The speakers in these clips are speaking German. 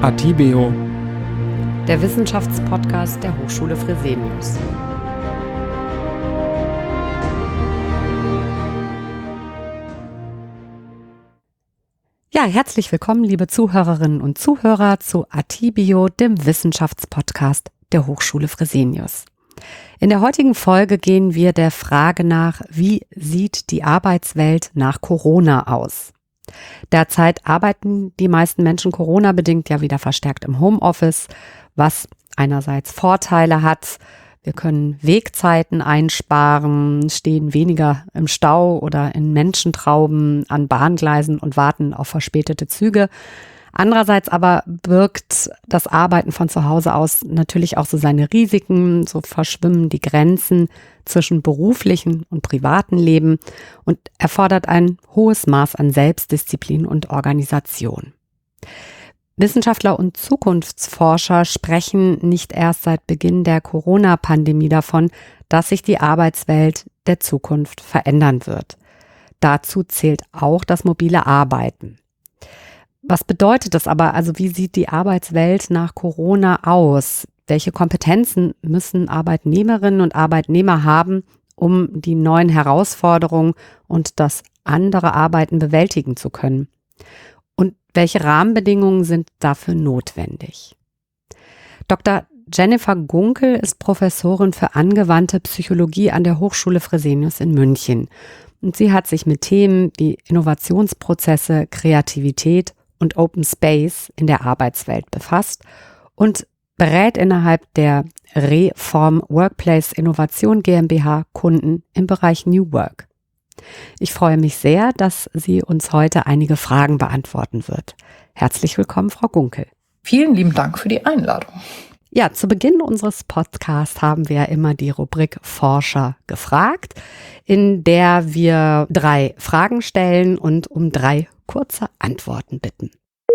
Atibeo, der Wissenschaftspodcast der Hochschule Fresenius. Ja, herzlich willkommen, liebe Zuhörerinnen und Zuhörer, zu Atibeo, dem Wissenschaftspodcast der Hochschule Fresenius. In der heutigen Folge gehen wir der Frage nach, wie sieht die Arbeitswelt nach Corona aus? Derzeit arbeiten die meisten Menschen Corona-bedingt ja wieder verstärkt im Homeoffice, was einerseits Vorteile hat. Wir können Wegzeiten einsparen, stehen weniger im Stau oder in Menschentrauben an Bahngleisen und warten auf verspätete Züge. Andererseits aber birgt das Arbeiten von zu Hause aus natürlich auch so seine Risiken. So verschwimmen die Grenzen zwischen beruflichen und privaten Leben und erfordert ein hohes Maß an Selbstdisziplin und Organisation. Wissenschaftler und Zukunftsforscher sprechen nicht erst seit Beginn der Corona-Pandemie davon, dass sich die Arbeitswelt der Zukunft verändern wird. Dazu zählt auch das mobile Arbeiten. Was bedeutet das aber? Also wie sieht die Arbeitswelt nach Corona aus? Welche Kompetenzen müssen Arbeitnehmerinnen und Arbeitnehmer haben, um die neuen Herausforderungen und das andere Arbeiten bewältigen zu können? Und welche Rahmenbedingungen sind dafür notwendig? Dr. Jennifer Gunkel ist Professorin für angewandte Psychologie an der Hochschule Fresenius in München. Und sie hat sich mit Themen wie Innovationsprozesse, Kreativität und Open Space in der Arbeitswelt befasst und berät innerhalb der Reform Workplace Innovation GmbH Kunden im Bereich New Work. Ich freue mich sehr, dass sie uns heute einige Fragen beantworten wird. Herzlich willkommen, Frau Gunkel. Vielen lieben Dank für die Einladung. Ja, zu Beginn unseres Podcasts haben wir immer die Rubrik Forscher gefragt, in der wir 3 Fragen stellen und um 3 kurze Antworten bitten.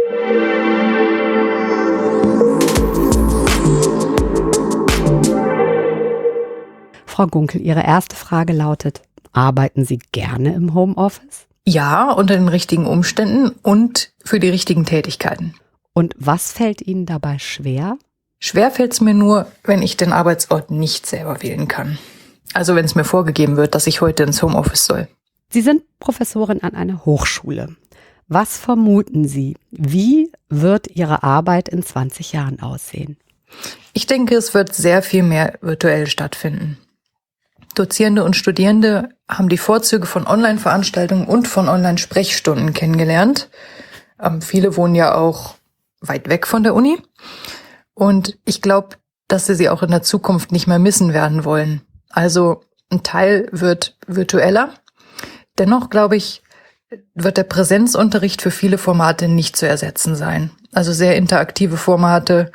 Frau Gunkel, Ihre erste Frage lautet: Arbeiten Sie gerne im Homeoffice? Ja, unter den richtigen Umständen und für die richtigen Tätigkeiten. Und was fällt Ihnen dabei schwer? Schwer fällt es mir nur, wenn ich den Arbeitsort nicht selber wählen kann. Also wenn es mir vorgegeben wird, dass ich heute ins Homeoffice soll. Sie sind Professorin an einer Hochschule. Was vermuten Sie? Wie wird Ihre Arbeit in 20 Jahren aussehen? Ich denke, es wird sehr viel mehr virtuell stattfinden. Dozierende und Studierende haben die Vorzüge von Online-Veranstaltungen und von Online-Sprechstunden kennengelernt. Viele wohnen ja auch weit weg von der Uni. Und ich glaube, dass sie auch in der Zukunft nicht mehr missen werden wollen. Also ein Teil wird virtueller. Dennoch, glaube ich, wird der Präsenzunterricht für viele Formate nicht zu ersetzen sein. Also sehr interaktive Formate,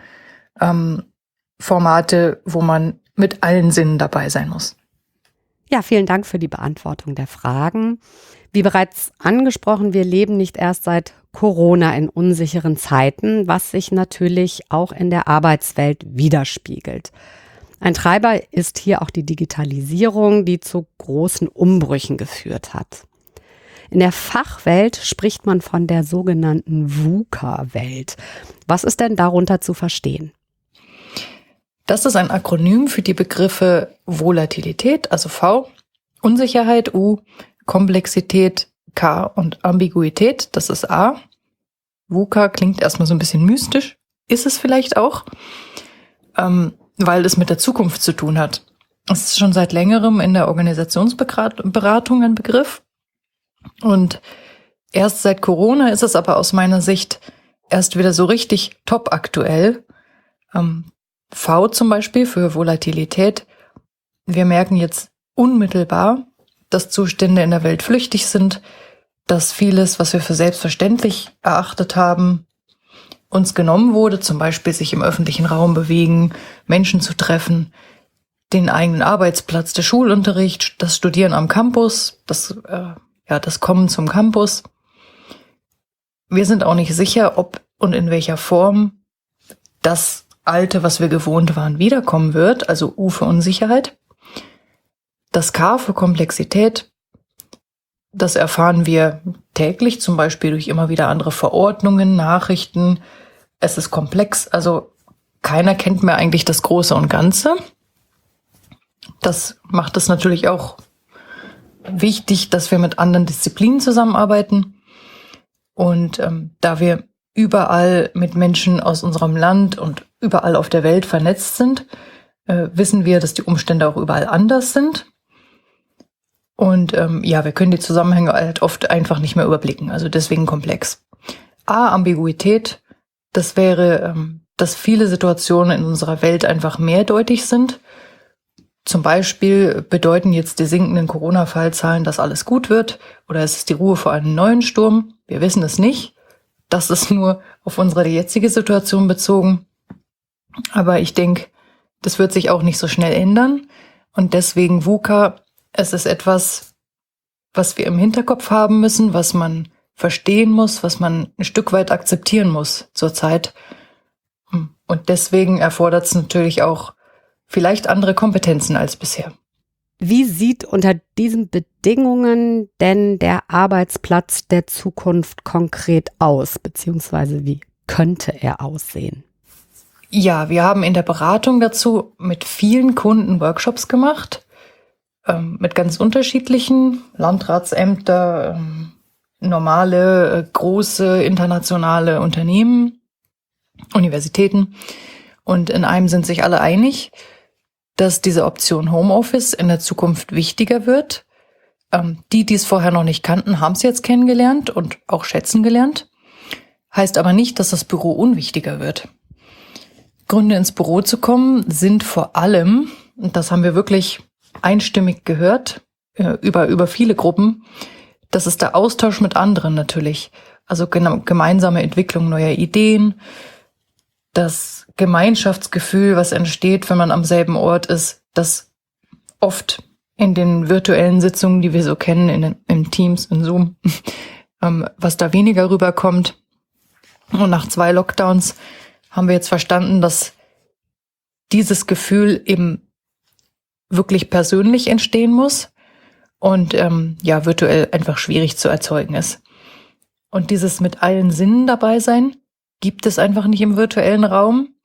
wo man mit allen Sinnen dabei sein muss. Ja, vielen Dank für die Beantwortung der Fragen. Wie bereits angesprochen, wir leben nicht erst seit Corona in unsicheren Zeiten, was sich natürlich auch in der Arbeitswelt widerspiegelt. Ein Treiber ist hier auch die Digitalisierung, die zu großen Umbrüchen geführt hat. In der Fachwelt spricht man von der sogenannten VUCA-Welt. Was ist denn darunter zu verstehen? Das ist ein Akronym für die Begriffe Volatilität, also V, Unsicherheit, U, Komplexität, K und Ambiguität, das ist A. VUCA klingt erstmal so ein bisschen mystisch, ist es vielleicht auch, weil es mit der Zukunft zu tun hat. Es ist schon seit längerem in der Organisationsberatung ein Begriff. Und erst seit Corona ist es aber aus meiner Sicht erst wieder so richtig top aktuell. V zum Beispiel für Volatilität. Wir merken jetzt unmittelbar, dass Zustände in der Welt flüchtig sind, dass vieles, was wir für selbstverständlich erachtet haben, uns genommen wurde, zum Beispiel sich im öffentlichen Raum bewegen, Menschen zu treffen, den eigenen Arbeitsplatz, der Schulunterricht, das Studieren am Campus, das Kommen zum Campus. Wir sind auch nicht sicher, ob und in welcher Form das Alte, was wir gewohnt waren, wiederkommen wird, also U für Unsicherheit. Das K für Komplexität, das erfahren wir täglich, zum Beispiel durch immer wieder andere Verordnungen, Nachrichten, es ist komplex. Also keiner kennt mehr eigentlich das Große und Ganze. Das macht es natürlich auch wichtig, dass wir mit anderen Disziplinen zusammenarbeiten. Und da wir überall mit Menschen aus unserem Land und überall auf der Welt vernetzt sind, wissen wir, dass die Umstände auch überall anders sind. Und wir können die Zusammenhänge halt oft einfach nicht mehr überblicken. Also deswegen komplex. Ambiguität, das wäre, dass viele Situationen in unserer Welt einfach mehrdeutig sind. Zum Beispiel bedeuten jetzt die sinkenden Corona-Fallzahlen, dass alles gut wird, oder ist es die Ruhe vor einem neuen Sturm? Wir wissen es nicht. Das ist nur auf unsere jetzige Situation bezogen. Aber ich denke, das wird sich auch nicht so schnell ändern. Und deswegen VUCA, es ist etwas, was wir im Hinterkopf haben müssen, was man verstehen muss, was man ein Stück weit akzeptieren muss zurzeit. Und deswegen erfordert es natürlich auch vielleicht andere Kompetenzen als bisher. Wie sieht unter diesen Bedingungen denn der Arbeitsplatz der Zukunft konkret aus, beziehungsweise wie könnte er aussehen? Ja, wir haben in der Beratung dazu mit vielen Kunden Workshops gemacht, mit ganz unterschiedlichen Landratsämter, normale, große, internationale Unternehmen, Universitäten. Und in einem sind sich alle einig, dass diese Option Homeoffice in der Zukunft wichtiger wird. Die es vorher noch nicht kannten, haben es jetzt kennengelernt und auch schätzen gelernt. Heißt aber nicht, dass das Büro unwichtiger wird. Gründe ins Büro zu kommen sind vor allem, und das haben wir wirklich einstimmig gehört, über viele Gruppen, das ist der Austausch mit anderen natürlich. Also gemeinsame Entwicklung neuer Ideen, das Gemeinschaftsgefühl, was entsteht, wenn man am selben Ort ist, das oft in den virtuellen Sitzungen, die wir so kennen, in Teams, in Zoom, was da weniger rüberkommt. Und nach 2 Lockdowns haben wir jetzt verstanden, dass dieses Gefühl eben wirklich persönlich entstehen muss und virtuell einfach schwierig zu erzeugen ist. Und dieses mit allen Sinnen dabei sein gibt es einfach nicht im virtuellen Raum.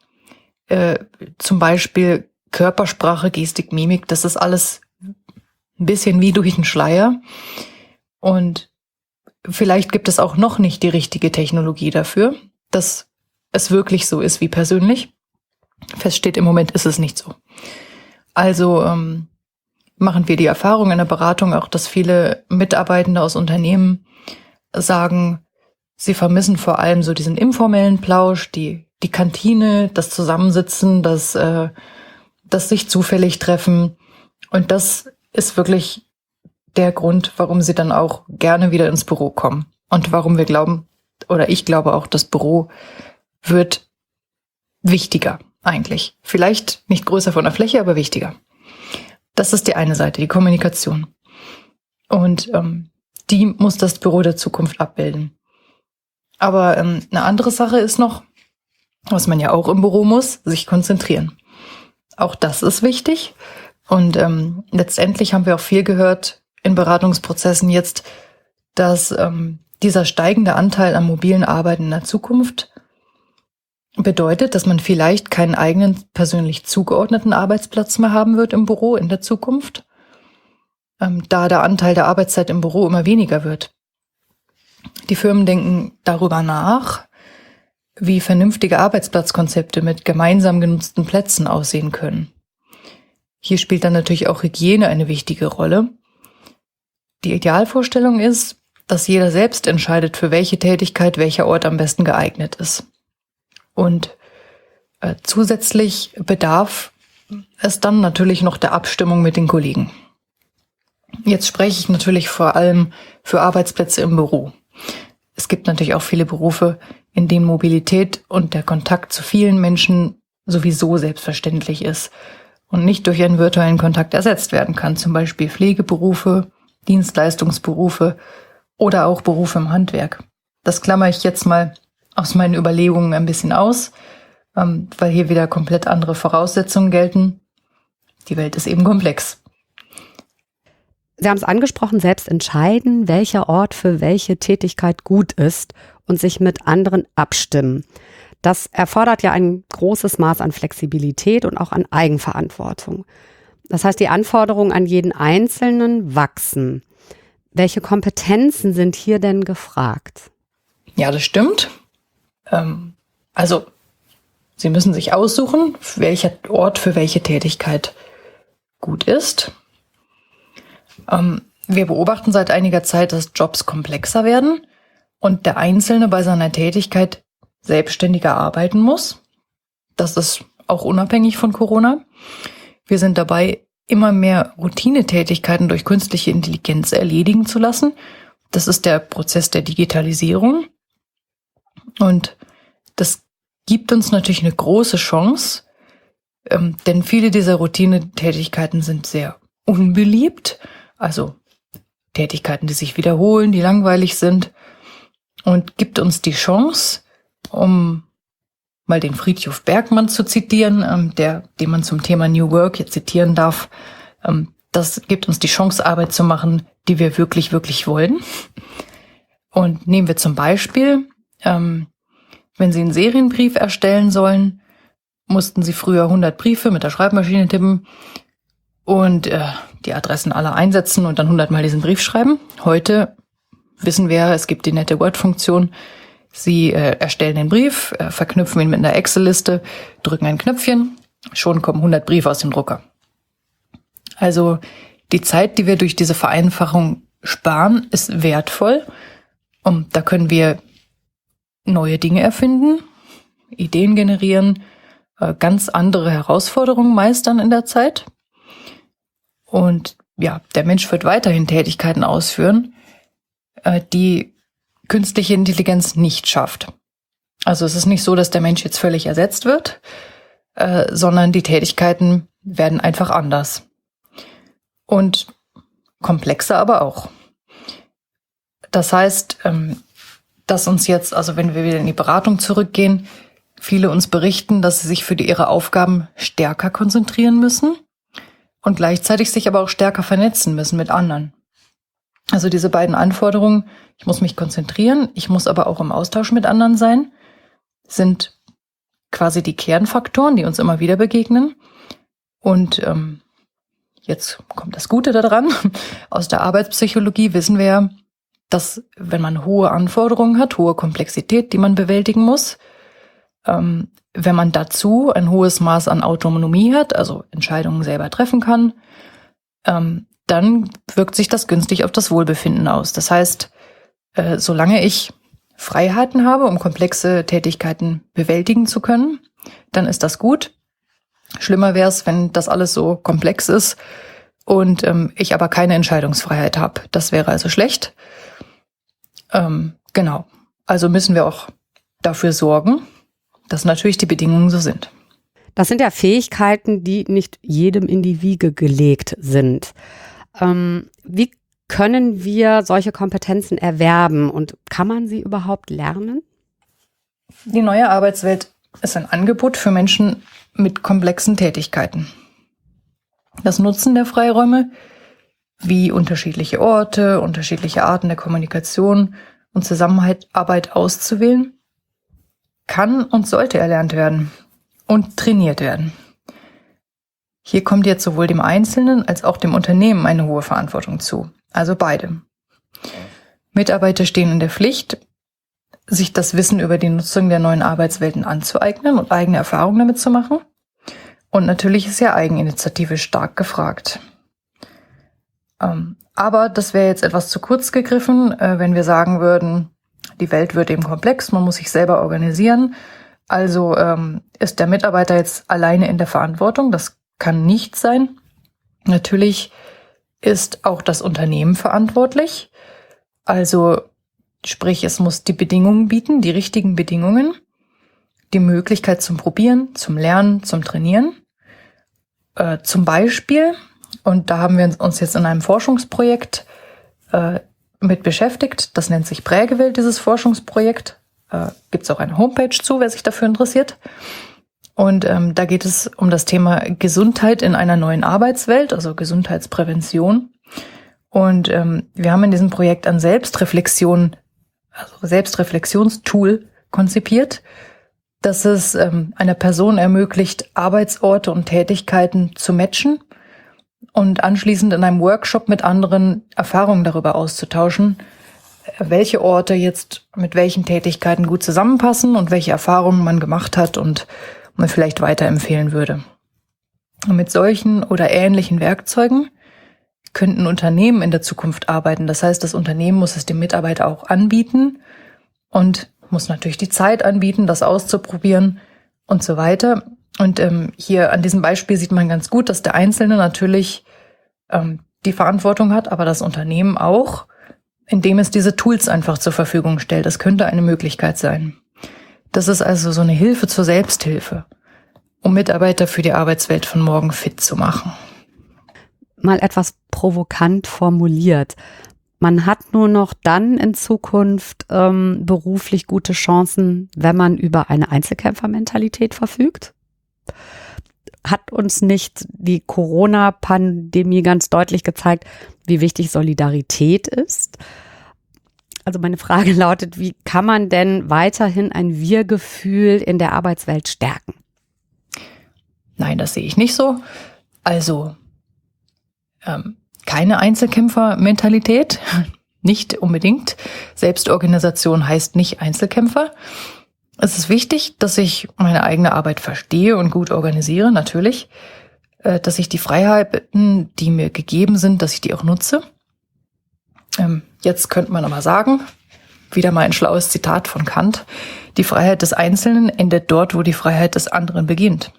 Zum Beispiel Körpersprache, Gestik, Mimik, das ist alles ein bisschen wie durch den Schleier. Und vielleicht gibt es auch noch nicht die richtige Technologie dafür, dass es wirklich so ist wie persönlich. Feststeht, im Moment ist es nicht so. Also machen wir die Erfahrung in der Beratung auch, dass viele Mitarbeitende aus Unternehmen sagen, sie vermissen vor allem so diesen informellen Plausch, die Kantine, das Zusammensitzen, das sich zufällig treffen. Und das ist wirklich der Grund, warum sie dann auch gerne wieder ins Büro kommen. Und warum wir glauben, oder ich glaube auch, das Büro wird wichtiger eigentlich. Vielleicht nicht größer von der Fläche, aber wichtiger. Das ist die eine Seite, die Kommunikation. Und die muss das Büro der Zukunft abbilden. Aber eine andere Sache ist noch, was man ja auch im Büro muss, sich konzentrieren. Auch das ist wichtig. Und letztendlich haben wir auch viel gehört in Beratungsprozessen jetzt, dass dieser steigende Anteil am mobilen Arbeiten in der Zukunft bedeutet, dass man vielleicht keinen eigenen persönlich zugeordneten Arbeitsplatz mehr haben wird im Büro in der Zukunft, da der Anteil der Arbeitszeit im Büro immer weniger wird. Die Firmen denken darüber nach, wie vernünftige Arbeitsplatzkonzepte mit gemeinsam genutzten Plätzen aussehen können. Hier spielt dann natürlich auch Hygiene eine wichtige Rolle. Die Idealvorstellung ist, dass jeder selbst entscheidet, für welche Tätigkeit welcher Ort am besten geeignet ist. Und zusätzlich bedarf es dann natürlich noch der Abstimmung mit den Kollegen. Jetzt spreche ich natürlich vor allem für Arbeitsplätze im Büro. Es gibt natürlich auch viele Berufe, in denen Mobilität und der Kontakt zu vielen Menschen sowieso selbstverständlich ist und nicht durch einen virtuellen Kontakt ersetzt werden kann. Zum Beispiel Pflegeberufe, Dienstleistungsberufe oder auch Berufe im Handwerk. Das klammere ich jetzt mal aus meinen Überlegungen ein bisschen aus, weil hier wieder komplett andere Voraussetzungen gelten. Die Welt ist eben komplex. Sie haben es angesprochen, selbst entscheiden, welcher Ort für welche Tätigkeit gut ist und sich mit anderen abstimmen. Das erfordert ja ein großes Maß an Flexibilität und auch an Eigenverantwortung. Das heißt, die Anforderungen an jeden Einzelnen wachsen. Welche Kompetenzen sind hier denn gefragt? Ja, das stimmt. Also, Sie müssen sich aussuchen, welcher Ort für welche Tätigkeit gut ist. Wir beobachten seit einiger Zeit, dass Jobs komplexer werden und der Einzelne bei seiner Tätigkeit selbstständiger arbeiten muss. Das ist auch unabhängig von Corona. Wir sind dabei, immer mehr Routinetätigkeiten durch künstliche Intelligenz erledigen zu lassen. Das ist der Prozess der Digitalisierung. Und das gibt uns natürlich eine große Chance, denn viele dieser Routinetätigkeiten sind sehr unbeliebt, also Tätigkeiten, die sich wiederholen, die langweilig sind, und gibt uns die Chance, um mal den Frithjof Bergmann zu zitieren, den man zum Thema New Work jetzt zitieren darf. Das gibt uns die Chance, Arbeit zu machen, die wir wirklich, wirklich wollen. Und nehmen wir zum Beispiel, wenn Sie einen Serienbrief erstellen sollen, mussten Sie früher 100 Briefe mit der Schreibmaschine tippen und die Adressen alle einsetzen und dann 100 Mal diesen Brief schreiben. Heute wissen wir, es gibt die nette Word-Funktion. Sie erstellen den Brief, verknüpfen ihn mit einer Excel-Liste, drücken ein Knöpfchen, schon kommen 100 Briefe aus dem Drucker. Also die Zeit, die wir durch diese Vereinfachung sparen, ist wertvoll. Und da können wir neue Dinge erfinden, Ideen generieren, ganz andere Herausforderungen meistern in der Zeit. Und ja, der Mensch wird weiterhin Tätigkeiten ausführen, die künstliche Intelligenz nicht schafft. Also es ist nicht so, dass der Mensch jetzt völlig ersetzt wird, sondern die Tätigkeiten werden einfach anders. Und komplexer aber auch. Das heißt, dass uns jetzt, also wenn wir wieder in die Beratung zurückgehen, viele uns berichten, dass sie sich für ihre Aufgaben stärker konzentrieren müssen und gleichzeitig sich aber auch stärker vernetzen müssen mit anderen. Also diese beiden Anforderungen, ich muss mich konzentrieren, ich muss aber auch im Austausch mit anderen sein, sind quasi die Kernfaktoren, die uns immer wieder begegnen. Und jetzt kommt das Gute daran. Aus der Arbeitspsychologie wissen wir ja, dass wenn man hohe Anforderungen hat, hohe Komplexität, die man bewältigen muss, wenn man dazu ein hohes Maß an Autonomie hat, also Entscheidungen selber treffen kann, dann wirkt sich das günstig auf das Wohlbefinden aus. Das heißt, solange ich Freiheiten habe, um komplexe Tätigkeiten bewältigen zu können, dann ist das gut. Schlimmer wäre es, wenn das alles so komplex ist und ich aber keine Entscheidungsfreiheit habe. Das wäre also schlecht. Genau. Also müssen wir auch dafür sorgen, dass natürlich die Bedingungen so sind. Das sind ja Fähigkeiten, die nicht jedem in die Wiege gelegt sind. Wie können wir solche Kompetenzen erwerben und kann man sie überhaupt lernen? Die neue Arbeitswelt ist ein Angebot für Menschen mit komplexen Tätigkeiten. Das Nutzen der Freiräume, wie unterschiedliche Orte, unterschiedliche Arten der Kommunikation und Zusammenarbeit auszuwählen, kann und sollte erlernt werden und trainiert werden. Hier kommt jetzt sowohl dem Einzelnen als auch dem Unternehmen eine hohe Verantwortung zu, also beide. Mitarbeiter stehen in der Pflicht, sich das Wissen über die Nutzung der neuen Arbeitswelten anzueignen und eigene Erfahrungen damit zu machen. Und natürlich ist ja Eigeninitiative stark gefragt. Aber das wäre jetzt etwas zu kurz gegriffen, wenn wir sagen würden, die Welt wird eben komplex, man muss sich selber organisieren. Also ist der Mitarbeiter jetzt alleine in der Verantwortung? Das kann nicht sein. Natürlich ist auch das Unternehmen verantwortlich. Also sprich, es muss die Bedingungen bieten, die richtigen Bedingungen, die Möglichkeit zum Probieren, zum Lernen, zum Trainieren. Zum Beispiel, und da haben wir uns jetzt in einem Forschungsprojekt mit beschäftigt, das nennt sich Prägewelt, dieses Forschungsprojekt. Gibt es auch eine Homepage zu, wer sich dafür interessiert. Und da geht es um das Thema Gesundheit in einer neuen Arbeitswelt, also Gesundheitsprävention. Und wir haben in diesem Projekt ein Selbstreflexionstool konzipiert, dass es einer Person ermöglicht, Arbeitsorte und Tätigkeiten zu matchen und anschließend in einem Workshop mit anderen Erfahrungen darüber auszutauschen, welche Orte jetzt mit welchen Tätigkeiten gut zusammenpassen und welche Erfahrungen man gemacht hat und man vielleicht weiterempfehlen würde. Und mit solchen oder ähnlichen Werkzeugen könnten Unternehmen in der Zukunft arbeiten. Das heißt, das Unternehmen muss es dem Mitarbeiter auch anbieten und muss natürlich die Zeit anbieten, das auszuprobieren und so weiter. Und hier an diesem Beispiel sieht man ganz gut, dass der Einzelne natürlich die Verantwortung hat, aber das Unternehmen auch, indem es diese Tools einfach zur Verfügung stellt. Das könnte eine Möglichkeit sein. Das ist also so eine Hilfe zur Selbsthilfe, um Mitarbeiter für die Arbeitswelt von morgen fit zu machen. Mal etwas provokant formuliert. Man hat nur noch dann in Zukunft beruflich gute Chancen, wenn man über eine Einzelkämpfermentalität verfügt? Hat uns nicht die Corona-Pandemie ganz deutlich gezeigt, wie wichtig Solidarität ist? Also meine Frage lautet, wie kann man denn weiterhin ein Wir-Gefühl in der Arbeitswelt stärken? Nein, das sehe ich nicht so. Also keine Einzelkämpfer-Mentalität, nicht unbedingt. Selbstorganisation heißt nicht Einzelkämpfer. Es ist wichtig, dass ich meine eigene Arbeit verstehe und gut organisiere, natürlich. Dass ich die Freiheiten, die mir gegeben sind, dass ich die auch nutze. Jetzt könnte man aber sagen, wieder mal ein schlaues Zitat von Kant, die Freiheit des Einzelnen endet dort, wo die Freiheit des anderen beginnt.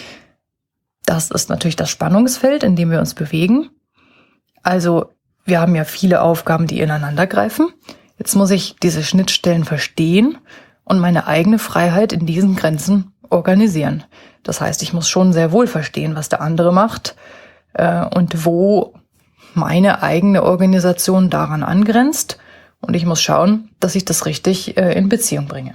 Das ist natürlich das Spannungsfeld, in dem wir uns bewegen. Also wir haben ja viele Aufgaben, die ineinander greifen. Jetzt muss ich diese Schnittstellen verstehen und meine eigene Freiheit in diesen Grenzen organisieren. Das heißt, ich muss schon sehr wohl verstehen, was der andere macht und wo meine eigene Organisation daran angrenzt. Und ich muss schauen, dass ich das richtig in Beziehung bringe.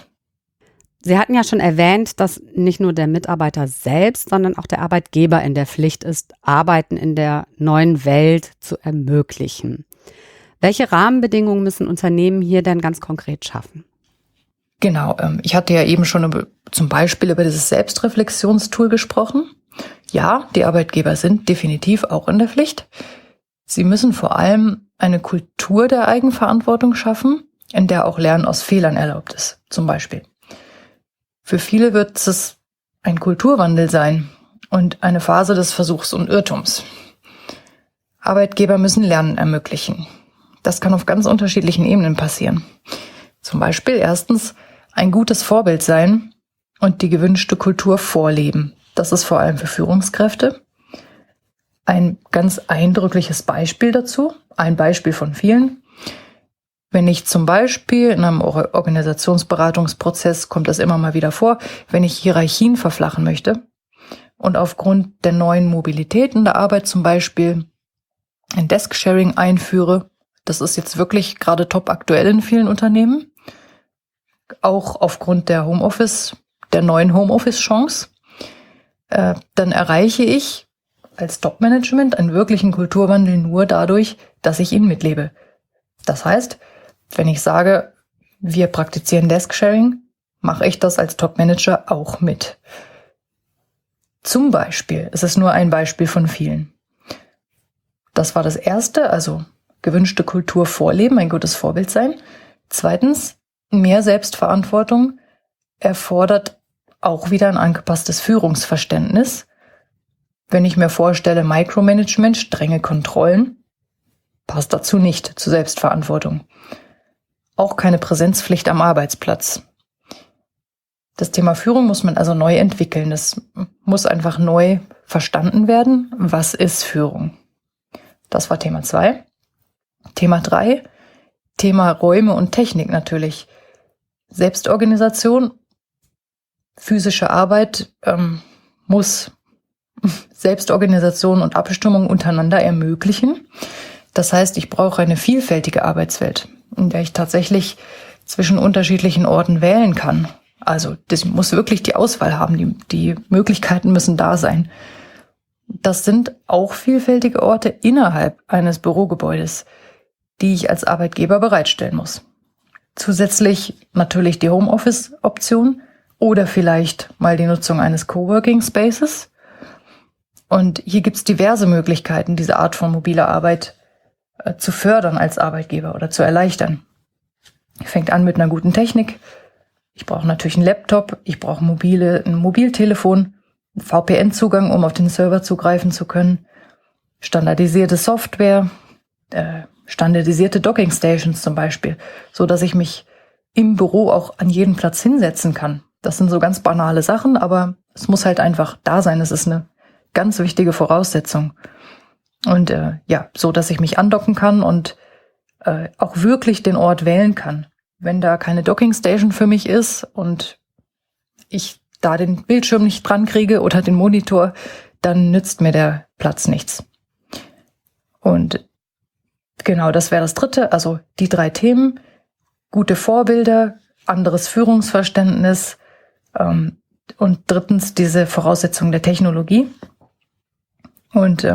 Sie hatten ja schon erwähnt, dass nicht nur der Mitarbeiter selbst, sondern auch der Arbeitgeber in der Pflicht ist, Arbeiten in der neuen Welt zu ermöglichen. Welche Rahmenbedingungen müssen Unternehmen hier denn ganz konkret schaffen? Genau, ich hatte ja eben schon zum Beispiel über dieses Selbstreflexionstool gesprochen. Ja, die Arbeitgeber sind definitiv auch in der Pflicht. Sie müssen vor allem eine Kultur der Eigenverantwortung schaffen, in der auch Lernen aus Fehlern erlaubt ist, zum Beispiel. Für viele wird es ein Kulturwandel sein und eine Phase des Versuchs und Irrtums. Arbeitgeber müssen Lernen ermöglichen. Das kann auf ganz unterschiedlichen Ebenen passieren. Zum Beispiel erstens ein gutes Vorbild sein und die gewünschte Kultur vorleben. Das ist vor allem für Führungskräfte. Ein ganz eindrückliches Beispiel dazu, ein Beispiel von vielen. Wenn ich zum Beispiel in einem Organisationsberatungsprozess, kommt das immer mal wieder vor, wenn ich Hierarchien verflachen möchte und aufgrund der neuen Mobilität in der Arbeit zum Beispiel ein Desk-Sharing einführe, das ist jetzt wirklich gerade top aktuell in vielen Unternehmen, auch aufgrund der neuen Homeoffice-Chance, dann erreiche ich als Top-Management einen wirklichen Kulturwandel nur dadurch, dass ich ihn mitlebe. Das heißt, wenn ich sage, wir praktizieren Desk-Sharing, mache ich das als Top-Manager auch mit. Zum Beispiel, es ist nur ein Beispiel von vielen. Das war das Erste, also gewünschte Kultur vorleben, ein gutes Vorbild sein. Zweitens, mehr Selbstverantwortung erfordert auch wieder ein angepasstes Führungsverständnis. Wenn ich mir vorstelle, Micromanagement, strenge Kontrollen, passt dazu nicht zur Selbstverantwortung. Auch keine Präsenzpflicht am Arbeitsplatz. Das Thema Führung muss man also neu entwickeln. Es muss einfach neu verstanden werden. Was ist Führung? Das war Thema 2. Thema 3, Thema Räume und Technik natürlich. Selbstorganisation, physische Arbeit muss Selbstorganisation und Abstimmung untereinander ermöglichen. Das heißt, ich brauche eine vielfältige Arbeitswelt, in der ich tatsächlich zwischen unterschiedlichen Orten wählen kann. Also das muss wirklich die Auswahl haben, die Möglichkeiten müssen da sein. Das sind auch vielfältige Orte innerhalb eines Bürogebäudes, die ich als Arbeitgeber bereitstellen muss. Zusätzlich natürlich die Homeoffice-Option oder vielleicht mal die Nutzung eines Coworking Spaces. Und hier gibt es diverse Möglichkeiten, diese Art von mobiler Arbeit zu fördern als Arbeitgeber oder zu erleichtern. Fängt an mit einer guten Technik. Ich brauche natürlich einen Laptop, ich brauche ein Mobiltelefon, einen VPN-Zugang, um auf den Server zugreifen zu können, standardisierte Software, standardisierte Docking-Stations zum Beispiel, so dass ich mich im Büro auch an jeden Platz hinsetzen kann. Das sind so ganz banale Sachen, aber es muss halt einfach da sein. Es ist eine ganz wichtige Voraussetzung. Und so, dass ich mich andocken kann und auch wirklich den Ort wählen kann. Wenn da keine Docking-Station für mich ist und ich da den Bildschirm nicht dran kriege oder den Monitor, dann nützt mir der Platz nichts. Und genau, das wäre das Dritte. Also die 3 Themen: gute Vorbilder, anderes Führungsverständnis und drittens diese Voraussetzung der Technologie. Und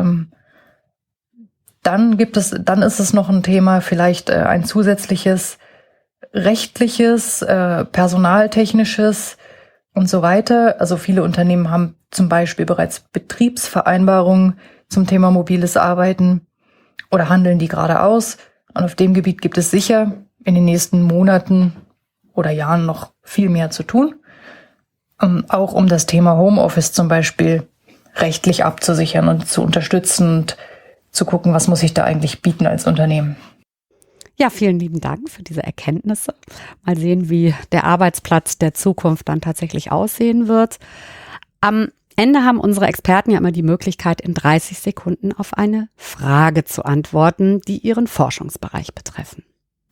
dann ist es noch ein Thema, vielleicht ein zusätzliches rechtliches, personaltechnisches und so weiter. Also viele Unternehmen haben zum Beispiel bereits Betriebsvereinbarungen zum Thema mobiles Arbeiten oder handeln die gerade aus. Und auf dem Gebiet gibt es sicher in den nächsten Monaten oder Jahren noch viel mehr zu tun. Auch um das Thema Homeoffice zum Beispiel rechtlich abzusichern und zu unterstützen und zu gucken, was muss ich da eigentlich bieten als Unternehmen. Ja, vielen lieben Dank für diese Erkenntnisse. Mal sehen, wie der Arbeitsplatz der Zukunft dann tatsächlich aussehen wird. Am Ende haben unsere Experten ja immer die Möglichkeit, in 30 Sekunden auf eine Frage zu antworten, die ihren Forschungsbereich betreffen.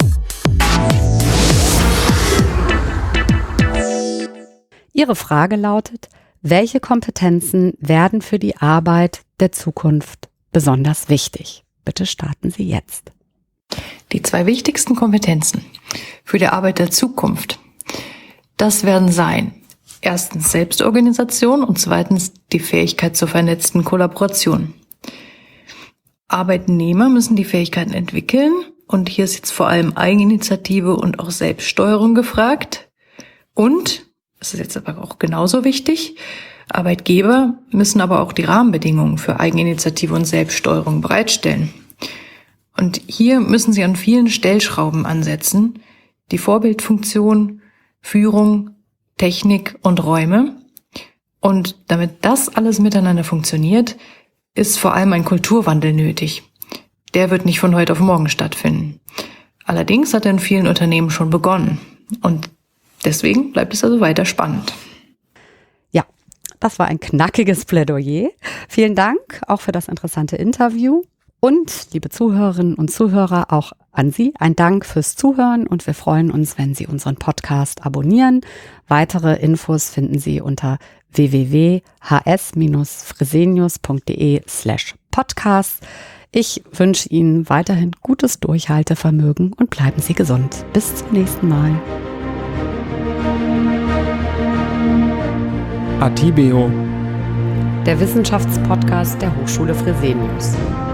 Ihre Frage lautet: Welche Kompetenzen werden für die Arbeit der Zukunft besonders wichtig? Bitte starten Sie jetzt. Die 2 wichtigsten Kompetenzen für die Arbeit der Zukunft, das werden sein: erstens Selbstorganisation und zweitens die Fähigkeit zur vernetzten Kollaboration. Arbeitnehmer müssen die Fähigkeiten entwickeln und hier ist jetzt vor allem Eigeninitiative und auch Selbststeuerung gefragt. Und, das ist jetzt aber auch genauso wichtig, Arbeitgeber müssen aber auch die Rahmenbedingungen für Eigeninitiative und Selbststeuerung bereitstellen. Und hier müssen sie an vielen Stellschrauben ansetzen: die Vorbildfunktion, Führung, Technik und Räume. Und damit das alles miteinander funktioniert, ist vor allem ein Kulturwandel nötig. Der wird nicht von heute auf morgen stattfinden. Allerdings hat er in vielen Unternehmen schon begonnen. Und deswegen bleibt es also weiter spannend. Ja, das war ein knackiges Plädoyer. Vielen Dank auch für das interessante Interview. Und, liebe Zuhörerinnen und Zuhörer, auch an Sie ein Dank fürs Zuhören und wir freuen uns, wenn Sie unseren Podcast abonnieren. Weitere Infos finden Sie unter www.hs-fresenius.de/podcast. Ich wünsche Ihnen weiterhin gutes Durchhaltevermögen und bleiben Sie gesund. Bis zum nächsten Mal. Atibeo, Der Wissenschaftspodcast der Hochschule Fresenius.